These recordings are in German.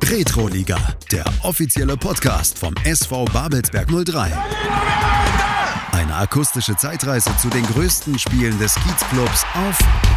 Retroliga, der offizielle Podcast vom SV Babelsberg 03. Eine akustische Zeitreise zu den größten Spielen des Kiezclubs auf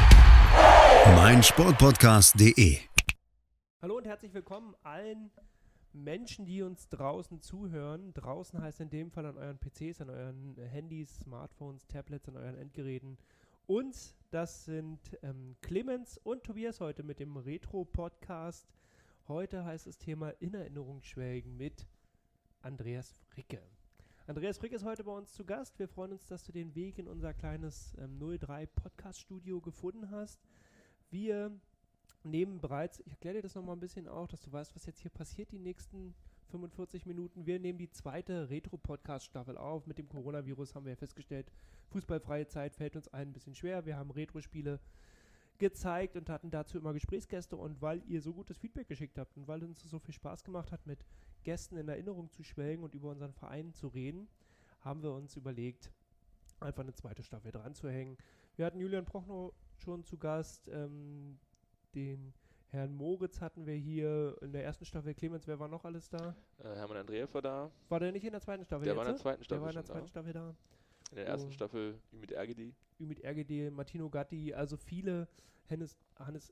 meinsportpodcast.de. Hallo und herzlich willkommen allen Menschen, die uns draußen zuhören. Draußen heißt in dem Fall an euren PCs, an euren Handys, Smartphones, Tablets, an euren Endgeräten. Und das sind Clemens und Tobias heute mit dem Retro-Podcast. Heute heißt das Thema in Erinnerung schwelgen mit Andreas Fricke. Andreas Fricke ist heute bei uns zu Gast. Wir freuen uns, dass du den Weg in unser kleines 03 Podcast-Studio gefunden hast. Wir nehmen bereits, ich erkläre dir das nochmal ein bisschen auch, dass du weißt, was jetzt hier passiert die nächsten 45 Minuten. Wir nehmen die zweite Retro-Podcast-Staffel auf. Mit dem Coronavirus haben wir ja festgestellt, fußballfreie Zeit fällt uns ein bisschen schwer. Wir haben Retro-Spiele gezeigt und hatten dazu immer Gesprächsgäste. Und weil ihr so gutes Feedback geschickt habt und weil uns so viel Spaß gemacht hat, mit Gästen in Erinnerung zu schwelgen und über unseren Verein zu reden, haben wir uns überlegt, einfach eine zweite Staffel dran zu hängen. Wir hatten Julian Prochnow schon zu Gast, den Herrn Moritz hatten wir hier in der ersten Staffel. Clemens, wer war noch alles da? Hermann Andreas war da. War der nicht in der zweiten Staffel? Der war in der zweiten Staffel. Der war in der zweiten Staffel da. In der ersten Staffel Ümit Ergedi. Ümit Ergedi, Martino Gatti, also viele, Hannes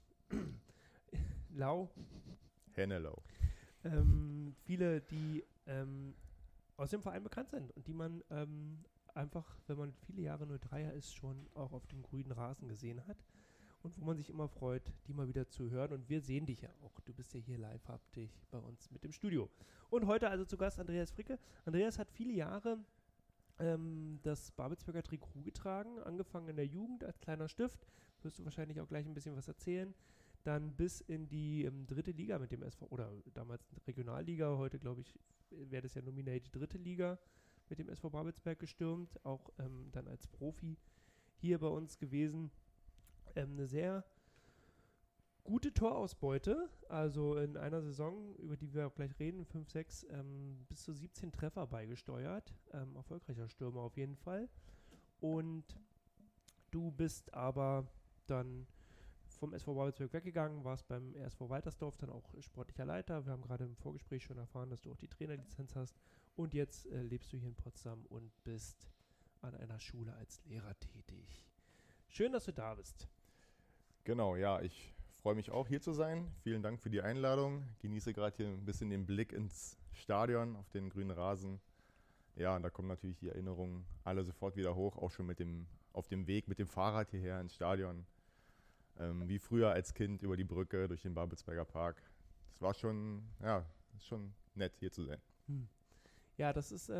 Lau. Hennelau. Viele, die aus dem Verein bekannt sind und die man einfach, wenn man viele Jahre 03er ist, schon auch auf dem grünen Rasen gesehen hat. Und wo man sich immer freut, die mal wieder zu hören. Und wir sehen dich ja auch. Du bist ja hier live, haptisch bei uns mit dem Studio. Und heute also zu Gast Andreas Fricke. Andreas hat viele Jahre das Babelsberger Trikot getragen, angefangen in der Jugend als kleiner Stift. Wirst du wahrscheinlich auch gleich ein bisschen was erzählen. Dann bis in die dritte Liga mit dem SV, oder damals Regionalliga, heute glaube ich, wäre das ja nominiert dritte Liga mit dem SV Babelsberg gestürmt. Auch dann als Profi hier bei uns gewesen. Eine sehr gute Torausbeute, also in einer Saison, über die wir auch gleich reden, 5, 6, bis zu 17 Treffer beigesteuert. Erfolgreicher Stürmer auf jeden Fall. Und du bist aber dann vom SV Babelsberg weggegangen, warst beim RSV Waltersdorf dann auch sportlicher Leiter. Wir haben gerade im Vorgespräch schon erfahren, dass du auch die Trainerlizenz hast. Und jetzt lebst du hier in Potsdam und bist an einer Schule als Lehrer tätig. Schön, dass du da bist. Genau, ja, ich freue mich auch, hier zu sein. Vielen Dank für die Einladung. Genieße gerade hier ein bisschen den Blick ins Stadion, auf den grünen Rasen. Ja, und da kommen natürlich die Erinnerungen alle sofort wieder hoch, auch schon auf dem Weg mit dem Fahrrad hierher ins Stadion. Wie früher als Kind über die Brücke durch den Babelsberger Park. Das war schon, ja, ist schon nett, hier zu sein. Ja, das ist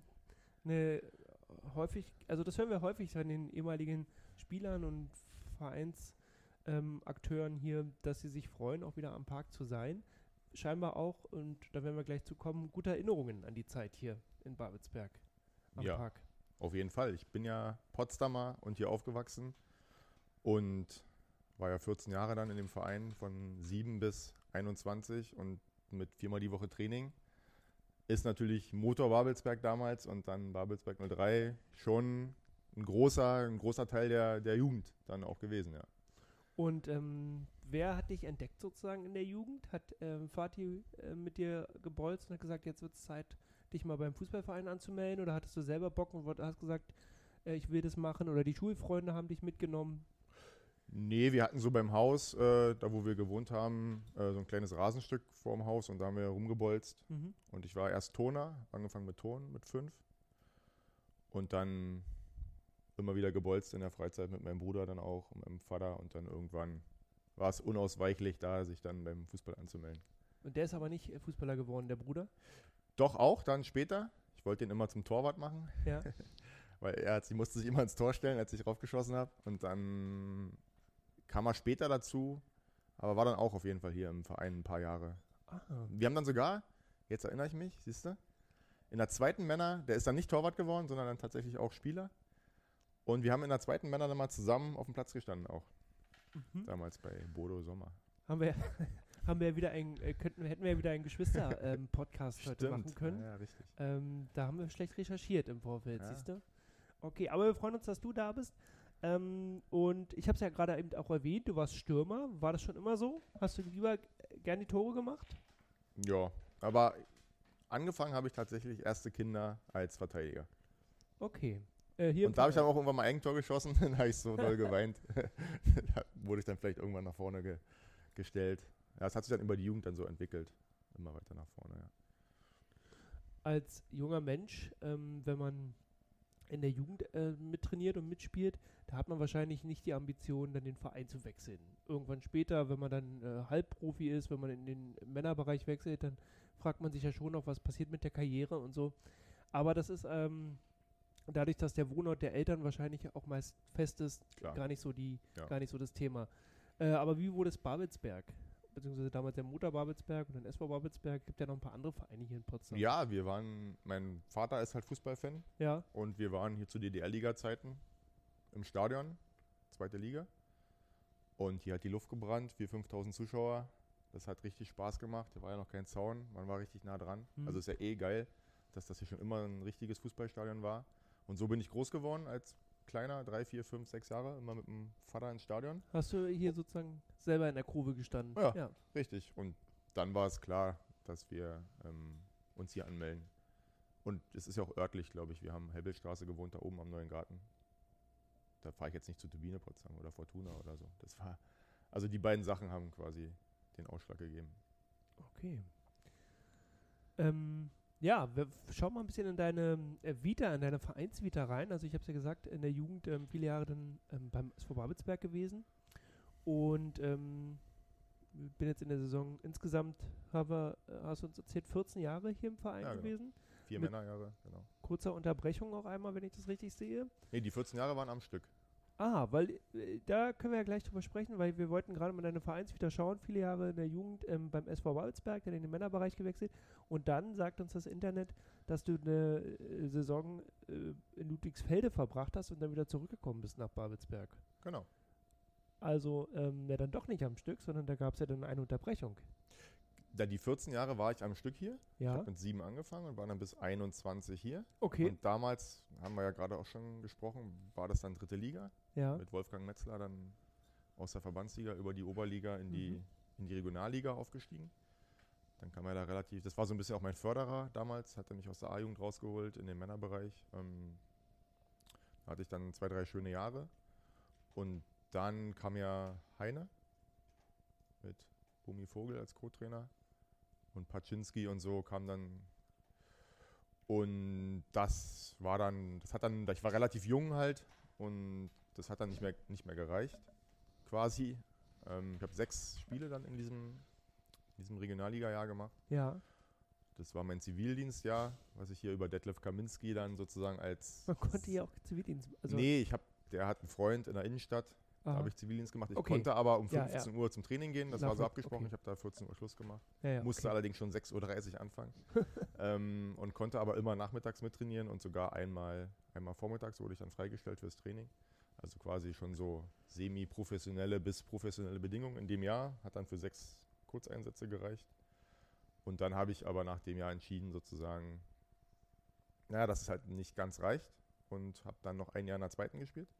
das hören wir häufig von den ehemaligen Spielern und Vereinsakteuren hier, dass sie sich freuen, auch wieder am Park zu sein. Scheinbar auch, und da werden wir gleich zu kommen, gute Erinnerungen an die Zeit hier in Babelsberg am Park. Auf jeden Fall. Ich bin ja Potsdamer und hier aufgewachsen und war ja 14 Jahre dann in dem Verein von 7 bis 21 und mit 4-mal die Woche Training. Ist natürlich Motor Babelsberg damals und dann Babelsberg 03 schon ein großer Teil der Jugend dann auch gewesen, ja. Und wer hat dich entdeckt sozusagen in der Jugend? Hat Fatih mit dir gebolzt und hat gesagt, jetzt wird es Zeit, dich mal beim Fußballverein anzumelden? Oder hattest du selber Bock und hast gesagt, ich will das machen? Oder die Schulfreunde haben dich mitgenommen? Nee, wir hatten so beim Haus, da wo wir gewohnt haben, so ein kleines Rasenstück vorm Haus und da haben wir rumgebolzt. Und ich war erst Turner, angefangen mit Turnen mit 5 und dann immer wieder gebolzt in der Freizeit mit meinem Bruder dann auch und meinem Vater und dann irgendwann war es unausweichlich da, sich dann beim Fußball anzumelden. Und der ist aber nicht Fußballer geworden, der Bruder? Doch auch, dann später. Ich wollte den immer zum Torwart machen, ja. Weil sie musste sich immer ins Tor stellen, als ich raufgeschossen habe und dann kam er später dazu, aber war dann auch auf jeden Fall hier im Verein ein paar Jahre. Wir haben dann sogar, jetzt erinnere ich mich, siehst du, in der zweiten Männer, der ist dann nicht Torwart geworden, sondern dann tatsächlich auch Spieler. Und wir haben in der zweiten Männer dann mal zusammen auf dem Platz gestanden auch. Damals bei Bodo Sommer. Hätten wir wieder einen Geschwister-Podcast heute machen können. Ja, richtig. Da haben wir schlecht recherchiert im Vorfeld, siehst du? Okay, aber wir freuen uns, dass du da bist. Und ich habe es ja gerade eben auch erwähnt, du warst Stürmer. War das schon immer so? Hast du lieber gern die Tore gemacht? Ja, aber angefangen habe ich tatsächlich erste Kinder als Verteidiger. Okay. Hier Und da habe ich dann auch irgendwann mal Eigentor geschossen, dann habe ich so doll geweint. Da wurde ich dann vielleicht irgendwann nach vorne gestellt. Ja, es hat sich dann über die Jugend dann so entwickelt. Immer weiter nach vorne, ja. als junger Mensch, wenn man in der Jugend mittrainiert und mitspielt, da hat man wahrscheinlich nicht die Ambition, dann den Verein zu wechseln. Irgendwann später, wenn man dann Halbprofi ist, wenn man in den Männerbereich wechselt, dann fragt man sich ja schon noch, was passiert mit der Karriere und so. Aber das ist dadurch, dass der Wohnort der Eltern wahrscheinlich auch meist fest ist, Klar. gar nicht so das Thema. Aber wie wurde es Babelsberg? Beziehungsweise damals der Motor Babelsberg und dann SV Babelsberg, gibt ja noch ein paar andere Vereine hier in Potsdam. Ja, mein Vater ist halt Fußballfan Ja. und wir waren hier zu DDR-Liga-Zeiten im Stadion, 2. Liga. Und hier hat die Luft gebrannt, 4.000, 5.000 Zuschauer. Das hat richtig Spaß gemacht, hier war ja noch kein Zaun, man war richtig nah dran. Also ist ja geil, dass das hier schon immer ein richtiges Fußballstadion war. Und so bin ich groß geworden als kleiner, 3, 4, 5, 6 Jahre, immer mit dem Vater ins Stadion. Hast du hier sozusagen selber in der Kurve gestanden? Ja. Richtig. Und dann war es klar, dass wir uns hier anmelden. Und es ist ja auch örtlich, glaube ich. Wir haben Hebbelstraße gewohnt, da oben am Neuen Garten. Da fahre ich jetzt nicht zu Turbine Potsdam oder Fortuna oder so. Also die beiden Sachen haben quasi den Ausschlag gegeben. Okay. Ja, wir schauen mal ein bisschen in deine Vita, in deine Vereinsvita rein. Also ich habe es ja gesagt, in der Jugend viele Jahre dann beim SV Babelsberg gewesen. Und bin jetzt in der Saison insgesamt, hast du uns erzählt, 14 Jahre hier im Verein gewesen. 4 Männerjahre, genau. Kurzer Unterbrechung auch einmal, wenn ich das richtig sehe. Nee, die 14 Jahre waren am Stück. Weil da können wir ja gleich drüber sprechen, weil wir wollten gerade mal deine Vereinsvita schauen. Viele Jahre in der Jugend beim SV Babelsberg, dann in den Männerbereich gewechselt. Und dann sagt uns das Internet, dass du eine Saison in Ludwigsfelde verbracht hast und dann wieder zurückgekommen bist nach Babelsberg. Genau. Also dann doch nicht am Stück, sondern da gab es ja dann eine Unterbrechung. Die 14 Jahre war ich am Stück hier. Ja. Ich habe mit 7 angefangen und war dann bis 21 hier. Okay. Und damals, haben wir ja gerade auch schon gesprochen, war das dann 3. Liga. Ja. Mit Wolfgang Metzler dann aus der Verbandsliga über die Oberliga in die Regionalliga aufgestiegen. Dann kam er da das war so ein bisschen auch mein Förderer damals, hat er mich aus der A-Jugend rausgeholt in den Männerbereich. Da hatte ich dann 2, 3 schöne Jahre. Und dann kam ja Heine mit Bumi Vogel als Co-Trainer. Und Paczynski und so kam dann. Und ich war relativ jung halt und das hat dann nicht mehr gereicht, quasi. Ich habe 6 Spiele dann in diesem Regionalliga-Jahr gemacht. Ja. Das war mein Zivildienstjahr, was ich hier über Detlef Kaminski dann sozusagen als... Man konnte hier auch Zivildienst... Nee, der hat einen Freund in der Innenstadt, da habe ich Zivildienst gemacht. Ich konnte aber um 15 Uhr zum Training gehen, das war so abgesprochen. Ich habe da 14 Uhr Schluss gemacht. Musste allerdings schon 6.30 Uhr anfangen. Und konnte aber immer nachmittags mittrainieren und sogar einmal vormittags wurde ich dann freigestellt fürs Training. Also quasi schon so semi-professionelle bis professionelle Bedingungen in dem Jahr. Hat dann für 6 Kurzeinsätze gereicht. Und dann habe ich aber nach dem Jahr entschieden sozusagen, dass es halt nicht ganz reicht. Und habe dann noch ein Jahr in der 2. gespielt.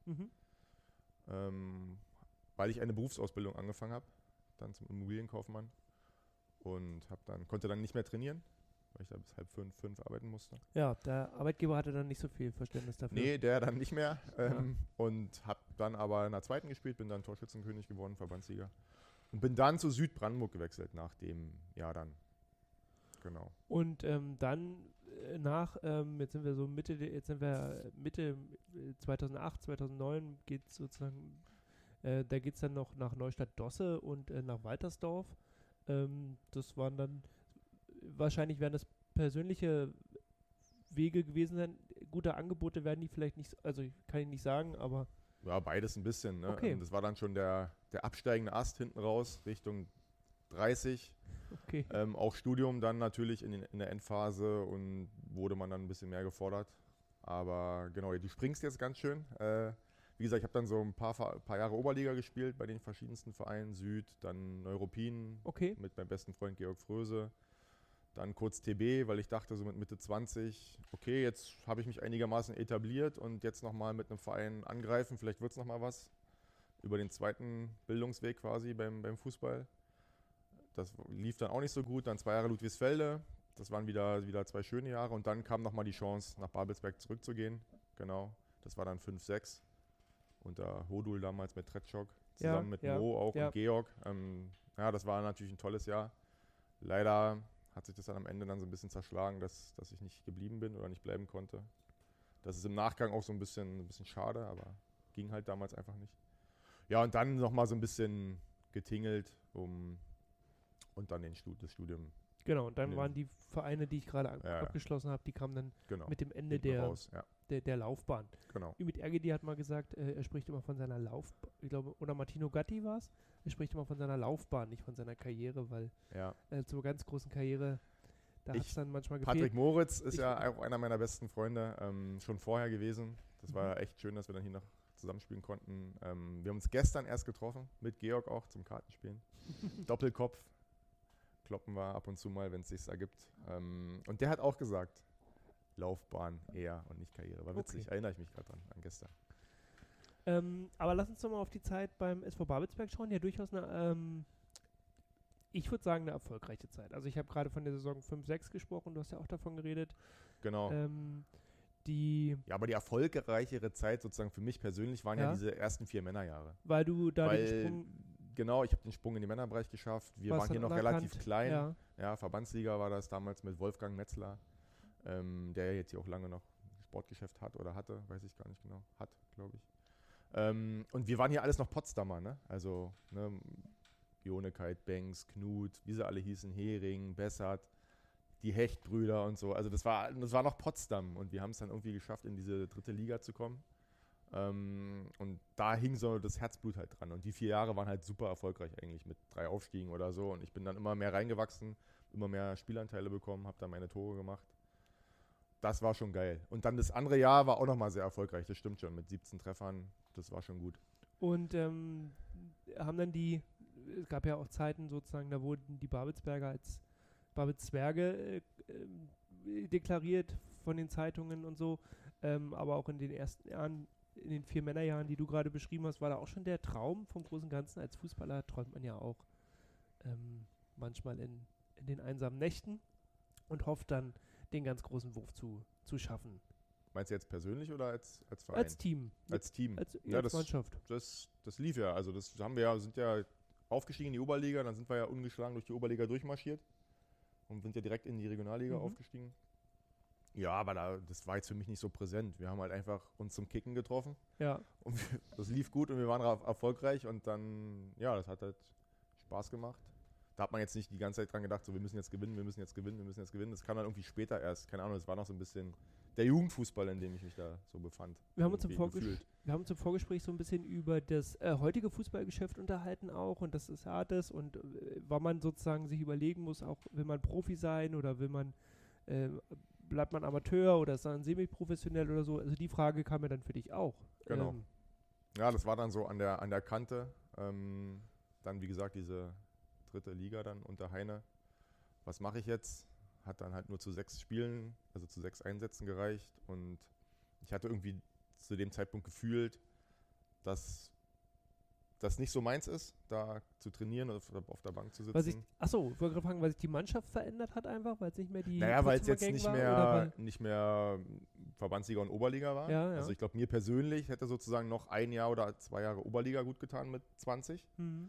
Weil ich eine Berufsausbildung angefangen habe, dann zum Immobilienkaufmann. Und konnte dann nicht mehr trainieren, weil ich da bis 4:30 arbeiten musste. Ja, der Arbeitgeber hatte dann nicht so viel Verständnis dafür. Nee, der dann nicht mehr. Und habe dann aber in der 2. gespielt, bin dann Torschützenkönig geworden, Verbandssieger. Und bin dann zu Südbrandenburg gewechselt nach dem Jahr dann. Genau. Und dann jetzt sind wir Mitte 2008, 2009 geht es sozusagen, da geht es dann noch nach Neustadt-Dosse und nach Waltersdorf. Das waren dann, wahrscheinlich werden das persönliche Wege gewesen sein. Gute Angebote werden die vielleicht nicht, also kann ich nicht sagen, aber... Ja, beides ein bisschen. Ne? Okay. Das war dann schon der absteigende Ast hinten raus, Richtung 30. Okay. Auch Studium dann natürlich in der Endphase und wurde man dann ein bisschen mehr gefordert. Aber genau, du springst jetzt ganz schön. Wie gesagt, ich habe dann so ein paar Jahre Oberliga gespielt bei den verschiedensten Vereinen. Süd, dann Neuruppin mit meinem besten Freund Georg Fröse. Dann kurz TB, weil ich dachte so mit Mitte 20, okay, jetzt habe ich mich einigermaßen etabliert und jetzt nochmal mit einem Verein angreifen, vielleicht wird es nochmal was. Über den zweiten Bildungsweg quasi beim Fußball. Das lief dann auch nicht so gut. Dann 2 Jahre Ludwigsfelde. Das waren wieder 2 schöne Jahre. Und dann kam nochmal die Chance, nach Babelsberg zurückzugehen. Genau. Das war dann 5-6. Unter Hodul damals mit Tretschok. Zusammen mit Mo auch und Georg. Das war natürlich ein tolles Jahr. Leider hat sich das dann am Ende dann so ein bisschen zerschlagen, dass ich nicht geblieben bin oder nicht bleiben konnte. Das ist im Nachgang auch so ein bisschen schade, aber ging halt damals einfach nicht. Ja, und dann nochmal so ein bisschen getingelt und dann das Studium. Genau, und dann waren die Vereine, die ich gerade abgeschlossen habe, die kamen dann mit dem Ende der Laufbahn. Genau. Ümit Ergedi hat mal gesagt, er spricht immer von seiner Laufbahn, ich glaube, oder Martino Gatti war es, er spricht immer von seiner Laufbahn, nicht von seiner Karriere, weil zur ganz großen Karriere, da hat es dann manchmal gefehlt. Patrick Moritz ist ja auch einer meiner besten Freunde, schon vorher gewesen. Das war echt schön, dass wir dann hier noch zusammenspielen konnten. Wir haben uns gestern erst getroffen, mit Georg auch zum Kartenspielen. Doppelkopf. Kloppen wir ab und zu mal, wenn es sich ergibt. Und der hat auch gesagt, Laufbahn eher und nicht Karriere. War witzig, erinnere ich mich gerade dran, an gestern. Aber lass uns doch mal auf die Zeit beim SV Babelsberg schauen. Ja, durchaus eine, ich würde sagen, eine erfolgreiche Zeit. Also ich habe gerade von der Saison 5-6 gesprochen, du hast ja auch davon geredet. Genau. Aber die erfolgreichere Zeit sozusagen für mich persönlich waren ja diese ersten 4 Männerjahre. Weil du da den Sprung... Genau, ich habe den Sprung in den Männerbereich geschafft. Wir waren hier noch relativ klein. Ja, Verbandsliga war das damals mit Wolfgang Metzler, der jetzt hier auch lange noch Sportgeschäft hat oder hatte, weiß ich gar nicht genau. Hat, glaube ich. Und wir waren hier alles noch Potsdamer, ne? Also, Jonekeit, Banks, Knut, wie sie alle hießen, Hering, Bessert, die Hechtbrüder und so. Also das war noch Potsdam und wir haben es dann irgendwie geschafft, in diese 3. Liga zu kommen. Und da hing so das Herzblut halt dran. Und die 4 Jahre waren halt super erfolgreich eigentlich mit 3 Aufstiegen oder so. Und ich bin dann immer mehr reingewachsen, immer mehr Spielanteile bekommen, habe dann meine Tore gemacht. Das war schon geil. Und dann das andere Jahr war auch nochmal sehr erfolgreich, das stimmt schon, mit 17 Treffern. Das war schon gut. Und haben dann es gab ja auch Zeiten sozusagen, da wurden die Babelsberger als Babelszwerge deklariert von den Zeitungen und so. Aber auch in den ersten Jahren, in den 4 Männerjahren, die du gerade beschrieben hast, war da auch schon der Traum vom großen Ganzen. Als Fußballer träumt man ja auch manchmal in den einsamen Nächten und hofft dann, den ganz großen Wurf zu schaffen. Meinst du jetzt persönlich oder als Verein? Als Team. Als Team. Als Mannschaft. Das lief ja. Also das haben wir sind ja aufgestiegen in die Oberliga, dann sind wir ja ungeschlagen durch die Oberliga durchmarschiert und sind ja direkt in die Regionalliga aufgestiegen. Ja, aber das war jetzt für mich nicht so präsent. Wir haben halt einfach uns zum Kicken getroffen. Ja. Und das lief gut und wir waren erfolgreich und dann, das hat halt Spaß gemacht. Da hat man jetzt nicht die ganze Zeit dran gedacht, so wir müssen jetzt gewinnen. Das kam dann irgendwie später erst. Keine Ahnung, das war noch so ein bisschen der Jugendfußball, in dem ich mich da so befand. Wir haben uns im Vorgespräch so ein bisschen über das heutige Fußballgeschäft unterhalten auch und das ist hartes und wann man sozusagen sich überlegen muss, auch will man Profi sein oder will man bleibt man Amateur oder ist dann semi-professionell oder so? Also die Frage kam ja dann für dich auch. Genau. Das war dann so an der Kante. Dann, wie gesagt, diese 3. Liga dann unter Heine. Was mache ich jetzt? Hat dann halt nur zu 6 Spielen, also zu 6 Einsätzen gereicht. Und ich hatte irgendwie zu dem Zeitpunkt gefühlt, dass das nicht so meins ist, da zu trainieren oder auf der Bank zu sitzen. Ich wollte gerade fragen, weil sich die Mannschaft verändert hat einfach, weil es nicht mehr die weil es jetzt nicht mehr Verbandsliga und Oberliga war. Ja. Also ich glaube, mir persönlich hätte sozusagen noch 1 Jahr oder 2 Jahre Oberliga gut getan mit 20.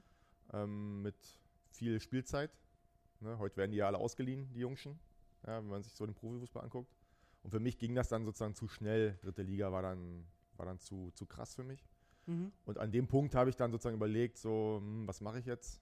Mit viel Spielzeit. Ne? Heute werden die ja alle ausgeliehen, die Jungschen, wenn man sich so den Profifußball anguckt. Und für mich ging das dann sozusagen zu schnell. 3. Liga war dann zu krass für mich. Und an dem Punkt habe ich dann sozusagen überlegt, was mache ich jetzt?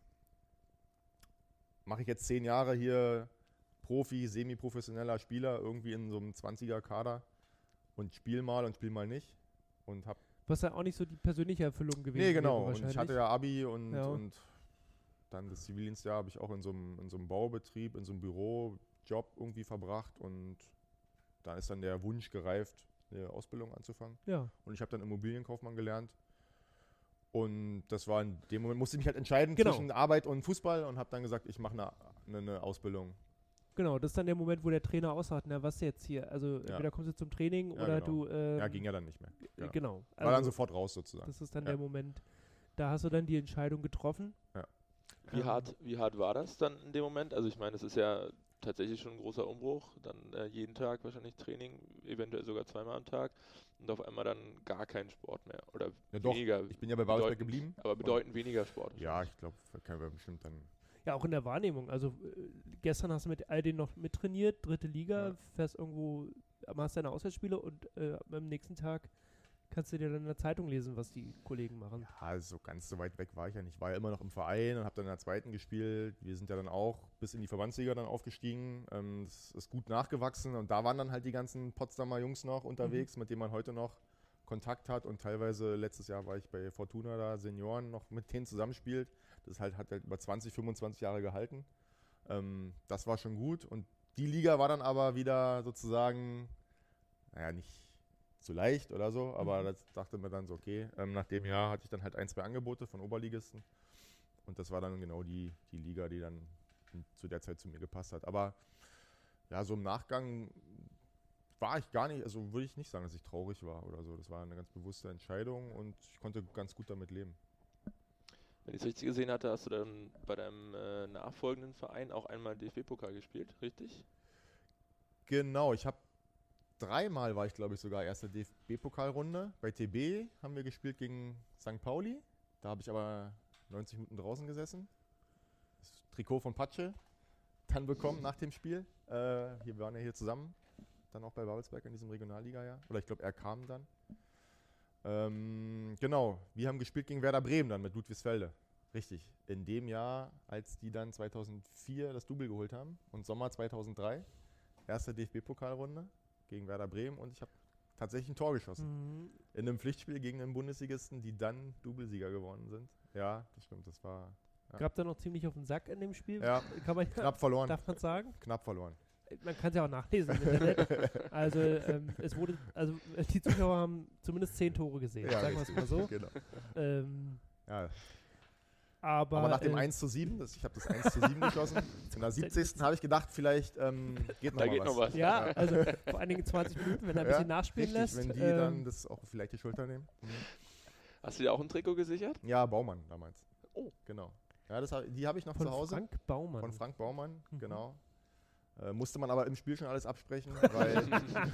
Mache ich jetzt 10 Jahre hier Profi, semi-professioneller Spieler irgendwie in so einem 20er-Kader und spiel mal nicht? Was ja auch nicht so die persönliche Erfüllung gewesen Nee, genau. wäre, Und ich hatte ja Abi und dann das Zivildienstjahr habe ich auch in so einem Baubetrieb, in so einem Bürojob irgendwie verbracht und da ist dann der Wunsch gereift, eine Ausbildung anzufangen. Ja. Und ich habe dann Immobilienkaufmann gelernt. Und das war in dem Moment, musste ich mich halt entscheiden zwischen Arbeit und Fußball und habe dann gesagt, ich mache eine Ausbildung. Genau, das ist dann der Moment, wo der Trainer aussagt, was jetzt hier? Also entweder kommst du zum Training oder genau. du... ging ja dann nicht mehr. Genau. War dann sofort raus sozusagen. Das ist dann der Moment, da hast du dann die Entscheidung getroffen. Ja. Wie hart war das dann in dem Moment? Also ich meine, es ist ja tatsächlich schon ein großer Umbruch. Dann jeden Tag wahrscheinlich Training, eventuell sogar zweimal am Tag und auf einmal dann gar keinen Sport mehr. Oder Ja doch, weniger. ich bin ja bei Babelsberg geblieben. Aber bedeutend weniger Sport. Ja, ich glaube, können wir bestimmt dann... Ja, auch in der Wahrnehmung. Also gestern hast du mit all denen noch mittrainiert, 3. Liga, fährst irgendwo, machst deine Auswärtsspiele und am nächsten Tag kannst du dir dann in der Zeitung lesen, was die Kollegen machen. Ja, also ganz so weit weg war ich ja nicht. Ich war ja immer noch im Verein und habe dann in der 2. gespielt. Wir sind ja dann auch bis in die Verbandsliga dann aufgestiegen. Das ist gut nachgewachsen und da waren dann halt die ganzen Potsdamer Jungs noch unterwegs, mit denen man heute noch Kontakt hat und teilweise letztes Jahr war ich bei Fortuna da, Senioren noch mit denen zusammenspielt. Das hat halt über 20, 25 Jahre gehalten. Das war schon gut und die Liga war dann aber wieder sozusagen, naja, nicht so leicht oder so, aber das dachte mir dann so, okay, nach dem Jahr hatte ich dann halt 1, 2 Angebote von Oberligisten und das war dann genau die Liga, die dann zu der Zeit zu mir gepasst hat. Aber ja, so im Nachgang war ich gar nicht, also würde ich nicht sagen, dass ich traurig war oder so. Das war eine ganz bewusste Entscheidung und ich konnte ganz gut damit leben. Wenn ich es richtig gesehen hatte, hast du dann bei deinem nachfolgenden Verein auch einmal DFB-Pokal gespielt, richtig? Genau, ich habe 3-mal war ich, glaube ich, sogar erste DFB-Pokalrunde. Bei TB haben wir gespielt gegen St. Pauli. Da habe ich aber 90 Minuten draußen gesessen. Das Trikot von Patsche dann bekommen nach dem Spiel. Wir waren ja hier zusammen, dann auch bei Babelsberg in diesem Regionalliga-Jahr. Oder ich glaube, er kam dann. Genau, wir haben gespielt gegen Werder Bremen dann mit Ludwigsfelde. Richtig, in dem Jahr, als die dann 2004 das Double geholt haben und Sommer 2003, erste DFB-Pokalrunde gegen Werder Bremen und ich habe tatsächlich ein Tor geschossen. In einem Pflichtspiel gegen einen Bundesligisten, die dann Doublesieger geworden sind. Ja, das stimmt, das war... Ja. Gab da noch ziemlich auf den Sack in dem Spiel? Ja, knapp verloren. Darf man sagen? Knapp verloren. Man kann es ja auch nachlesen im Internet. Also die Zuschauer haben zumindest 10 Tore gesehen, Ja, sagen wir es mal so. Genau. Ja. Aber nach dem 1:7, ich habe das 1:7 geschossen, in der 70. habe ich gedacht, vielleicht geht noch was. Ja, also vor allen Dingen 20 Minuten, wenn er ein bisschen nachspielen richtig, lässt. wenn die dann das auch vielleicht die Schulter nehmen. Hast du dir auch ein Trikot gesichert? Ja, Baumann damals. Oh. Genau. Ja, die habe ich noch von zu Hause. Frank Baumann. Von Frank Baumann, genau. Musste man aber im Spiel schon alles absprechen, weil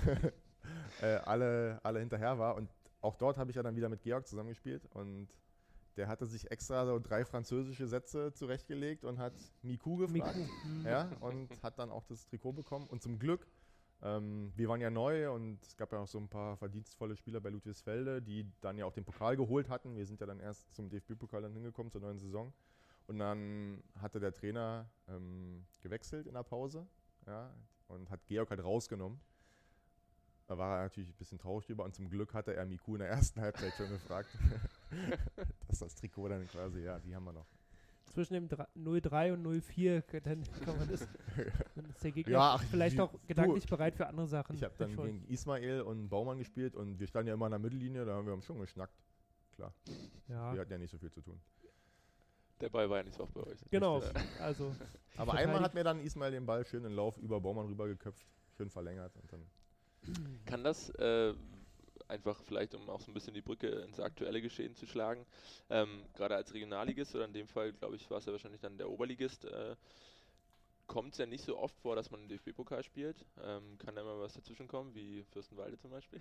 alle hinterher war. Und auch dort habe ich ja dann wieder mit Georg zusammengespielt. Und der hatte sich extra so 3 französische Sätze zurechtgelegt und hat Miku gefragt. Ja, und hat dann auch das Trikot bekommen. Und zum Glück, wir waren ja neu und es gab ja auch so ein paar verdienstvolle Spieler bei Ludwigsfelde, die dann ja auch den Pokal geholt hatten. Wir sind ja dann erst zum DFB-Pokal dann hingekommen, zur neuen Saison. Und dann hatte der Trainer gewechselt in der Pause, ja, und hat Georg halt rausgenommen. Da war er natürlich ein bisschen traurig drüber und zum Glück hatte er Miku in der ersten Halbzeit schon gefragt. Dass das Trikot dann quasi, ja, die haben wir noch. Zwischen dem 0-3 und 0-4, dann kann man das, dann ist der Gegner Ja, vielleicht auch gedanklich bereit für andere Sachen. Ich habe dann gegen Ismail und Baumann gespielt und wir standen ja immer in der Mittellinie, da haben wir schon geschnackt. Klar, ja. Wir hatten ja nicht so viel zu tun. Der Ball war ja nicht so oft bei euch. Genau, also. Aber einmal hat mir dann Ismail den Ball schön in Lauf über Baumann rübergeköpft, schön verlängert und dann... Kann das einfach vielleicht, um auch so ein bisschen die Brücke ins aktuelle Geschehen zu schlagen, gerade als Regionalligist oder in dem Fall, glaube ich, war es ja wahrscheinlich dann der Oberligist, kommt es ja nicht so oft vor, dass man einen DFB-Pokal spielt. Kann da mal was dazwischen kommen, wie Fürstenwalde zum Beispiel.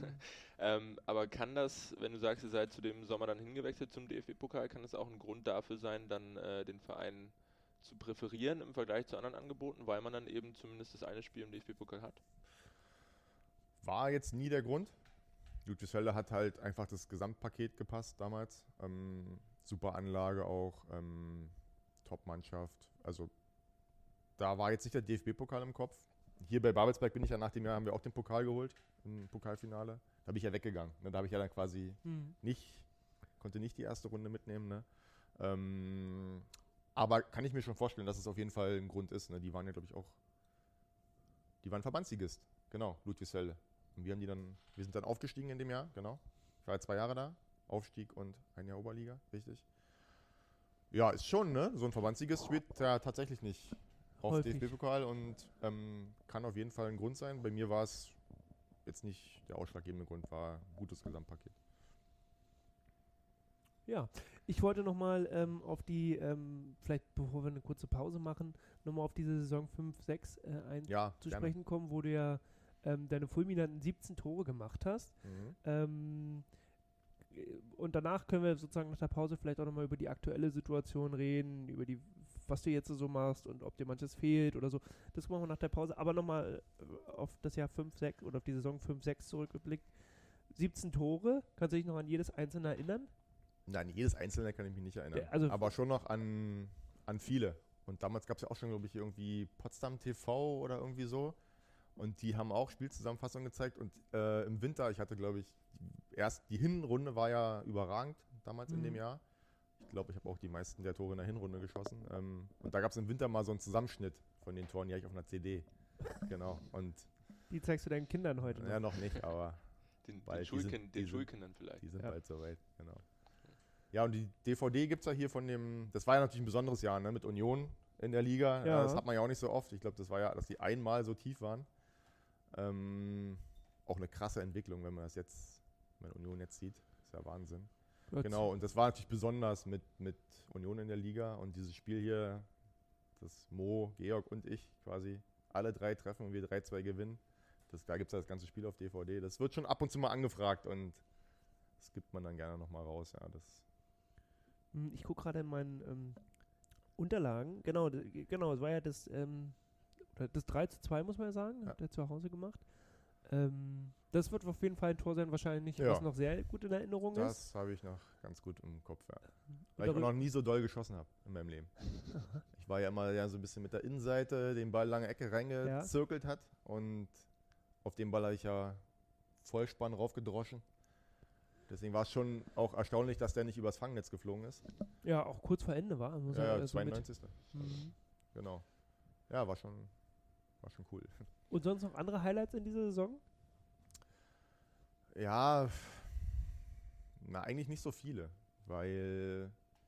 Aber kann das, wenn du sagst, ihr seid zu dem Sommer dann hingewechselt zum DFB-Pokal, kann das auch ein Grund dafür sein, dann den Verein zu präferieren im Vergleich zu anderen Angeboten, weil man dann eben zumindest das eine Spiel im DFB-Pokal hat? War jetzt nie der Grund. Ludwigsfelde hat halt einfach das Gesamtpaket gepasst damals. Super Anlage auch, Top-Mannschaft. Also da war jetzt nicht der DFB-Pokal im Kopf. Hier bei Babelsberg bin ich ja nach dem Jahr, haben wir auch den Pokal geholt, im Pokalfinale. Da bin ich ja weggegangen. Ne? Da habe ich ja dann quasi konnte nicht die erste Runde mitnehmen. Ne? Aber kann ich mir schon vorstellen, dass es auf jeden Fall ein Grund ist. Ne? Die waren ja, glaube ich, die waren Verbandsligist. Genau, Ludwigsfelde. Und wir sind dann aufgestiegen in dem Jahr, genau. Ich war 2 Jahre da, Aufstieg und 1 Jahr Oberliga, richtig. Ja, ist schon, ne? So ein Verbandsligist spielt ja tatsächlich nicht auf DFB-Pokal und kann auf jeden Fall ein Grund sein. Bei mir war es jetzt nicht der ausschlaggebende Grund, war ein gutes Gesamtpaket. Ja, Ich wollte nochmal auf die, vielleicht bevor wir eine kurze Pause machen, nochmal auf diese Saison 5-6 zu sprechen kommen, wo du ja deine fulminanten 17 Tore gemacht hast. Und danach können wir sozusagen nach der Pause vielleicht auch nochmal über die aktuelle Situation reden, über die, was du jetzt so machst und ob dir manches fehlt oder so. Das machen wir nach der Pause. Aber nochmal auf das Jahr 5-6 oder auf die Saison 5-6 zurückgeblickt. 17 Tore, kannst du dich noch an jedes einzelne erinnern? Nein, jedes einzelne kann ich mich nicht erinnern. Also aber schon noch an viele. Und damals gab es ja auch schon, glaube ich, irgendwie Potsdam TV oder irgendwie so. Und die haben auch Spielzusammenfassungen gezeigt. Und im Winter, ich hatte, glaube ich, erst die Hinrunde war ja überragend damals in dem Jahr. Ich glaube, ich habe auch die meisten der Tore in der Hinrunde geschossen. Und da gab es im Winter mal so einen Zusammenschnitt von den Toren, die habe ich auf einer CD. Genau. Und die zeigst du deinen Kindern heute noch? Ja, noch nicht, aber den Schulkindern vielleicht. Die sind bald soweit, genau. Ja, und die DVD gibt es ja hier von dem, das war ja natürlich ein besonderes Jahr, ne, mit Union in der Liga. Ja. Das hat man ja auch nicht so oft. Ich glaube, das war ja, dass die einmal so tief waren. Auch eine krasse Entwicklung, wenn man das jetzt, wenn Union jetzt sieht. Das ist ja Wahnsinn. Genau, und das war natürlich besonders mit Union in der Liga und dieses Spiel hier, das Mo, Georg und ich quasi alle 3 treffen und wir 3-2 gewinnen. Da gibt es ja das ganze Spiel auf DVD. Das wird schon ab und zu mal angefragt und das gibt man dann gerne nochmal raus. Ja, ich gucke gerade in meinen Unterlagen. Genau, es war ja das 3-2, muss man ja sagen, hat er zu Hause gemacht. Das wird auf jeden Fall ein Tor sein, wahrscheinlich, was noch sehr gut in Erinnerung ist. Das habe ich noch ganz gut im Kopf, ja. Weil ich noch nie so doll geschossen habe in meinem Leben. Ich war ja immer so ein bisschen mit der Innenseite, den Ball lange Ecke reingezirkelt hat und auf den Ball habe ich ja Vollspann raufgedroschen. Deswegen war es schon auch erstaunlich, dass der nicht übers Fangnetz geflogen ist. Ja, auch kurz vor Ende war. Ja, 92. Genau. Ja, war schon cool. Und sonst noch andere Highlights in dieser Saison? Ja, eigentlich nicht so viele, weil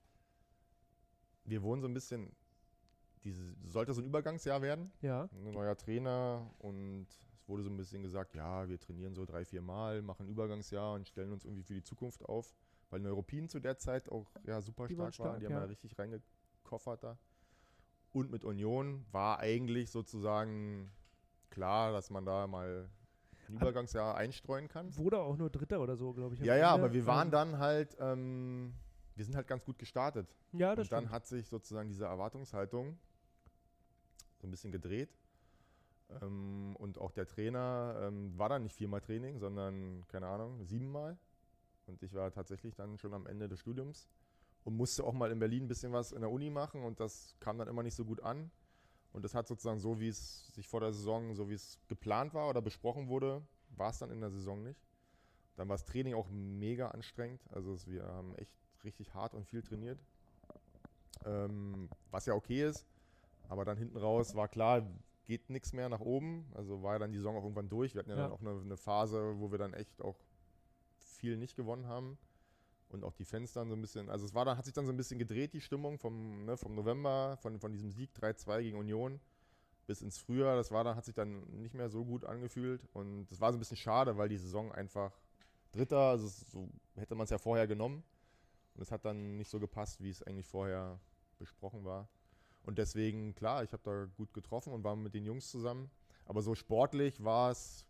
wir wurden so ein bisschen, sollte so ein Übergangsjahr werden, ein neuer Trainer und es wurde so ein bisschen gesagt, ja, wir trainieren so 3-4 Mal, machen ein Übergangsjahr und stellen uns irgendwie für die Zukunft auf, weil Neuruppin zu der Zeit auch super stark war, die haben ja richtig reingekoffert da. Und mit Union war eigentlich sozusagen klar, dass man da mal ein Übergangsjahr einstreuen kann. Wurde auch nur Dritter oder so, glaube ich. Ja, aber wir waren dann halt, wir sind halt ganz gut gestartet. Ja, das stimmt. Und dann hat sich sozusagen diese Erwartungshaltung so ein bisschen gedreht. Und auch der Trainer war dann nicht 4-mal Training, sondern, keine Ahnung, 7-mal. Und ich war tatsächlich dann schon am Ende des Studiums und musste auch mal in Berlin ein bisschen was in der Uni machen und das kam dann immer nicht so gut an. Und das hat sozusagen so, wie es sich vor der Saison, so wie es geplant war oder besprochen wurde, war es dann in der Saison nicht. Dann war das Training auch mega anstrengend. Also wir haben echt richtig hart und viel trainiert. Was ja okay ist. Aber dann hinten raus war klar, geht nichts mehr nach oben. Also war ja dann die Saison auch irgendwann durch. Wir hatten ja dann auch eine Phase, wo wir dann echt auch viel nicht gewonnen haben. Und auch die Fans dann so ein bisschen, also hat sich dann so ein bisschen gedreht, die Stimmung vom November, von diesem Sieg 3-2 gegen Union bis ins Frühjahr. Hat sich dann nicht mehr so gut angefühlt. Und das war so ein bisschen schade, weil die Saison einfach Dritter, also so hätte man es ja vorher genommen. Und es hat dann nicht so gepasst, wie es eigentlich vorher besprochen war. Und deswegen, klar, ich habe da gut getroffen und war mit den Jungs zusammen. Aber so sportlich war es